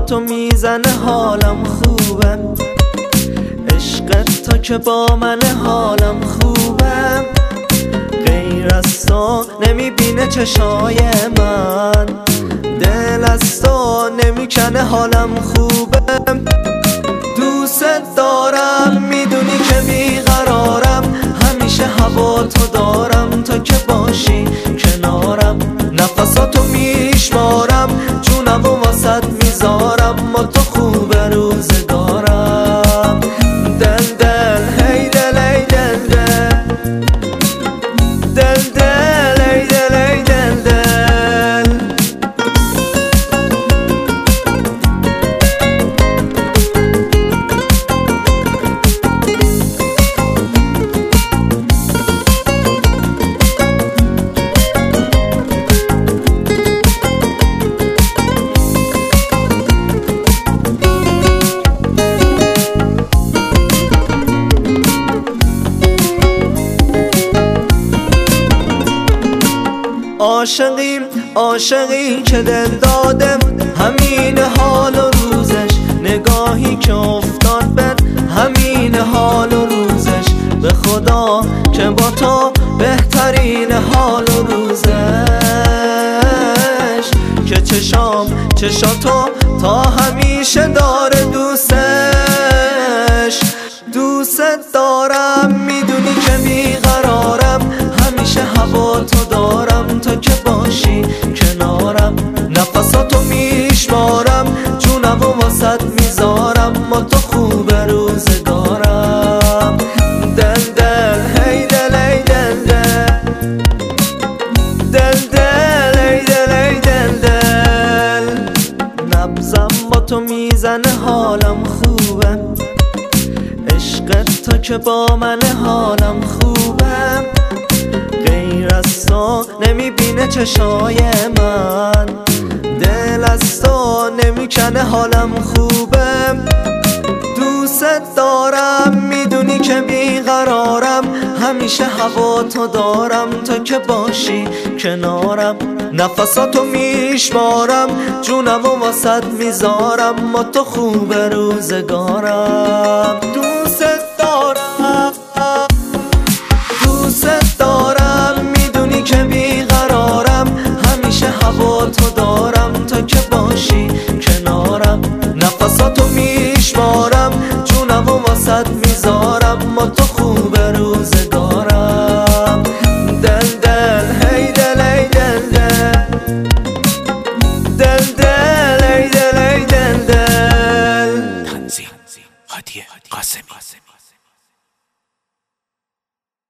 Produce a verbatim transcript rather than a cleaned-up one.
تو میزنه حالم خوبه، عشقت تا که با من حالم خوبه. غیر از تو نمیبینه چشای من، دل از تو نمیکنه حالم خوبه. دوست دارم میدونی که بیقرارم، همیشه هوا تو دارم تا که باشی کنارم. نفساتو میشمارم، جونم و واسط میذارم، ما تو خوب روزگارم. دل دل هی دل ای دل دل دل دل ای دل ای دل دل. عاشقیم عاشقی که دل دادم، همین حال و روزش. نگاهی که افتاد بر همین حال و روزش. به خدا که با تو بهترین حال و روزش. که چشام چشاتو تا همیشه داره دوستش. دوست دارم میدونی که بیقرارم، همیشه هوا تو دارم تا که باشی کنارم. نفساتو میشمارم، جونم و واسط میذارم، ما تو خوب روزگارم. دل دل هی دل ای دل دل دل دل ای دل ای دل دل. نبضم با تو میزنه حالم خوبه، عشقت تا که با من حالم خوبه. غیر از تو نمیبینه چشای من، دل از تو نمیکنه حالم خوبه. دوست دارم میدونی که بیقرارم، همیشه هوا تو دارم تا که باشی کنارم. نفساتو میشمارم، جونم و واسط میذارم، ما تو خوب روزگارم. دوست دارم دوست دارم میدونی که بیقرارم، همیشه هوا تو دارم تا که باشی کنارم. نفساتو میشمارم، جونم و واسط میذارم، ما تو خوب روزگارم. دل دل هی دل ای دل دل دل دل ای دل ای دل دل. تنظیم هادی قاسمی.